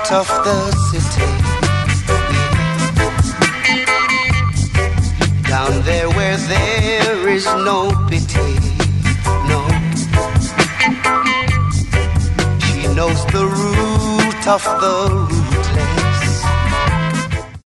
of the city. Down there where there is no pity, no. She knows the root of the root.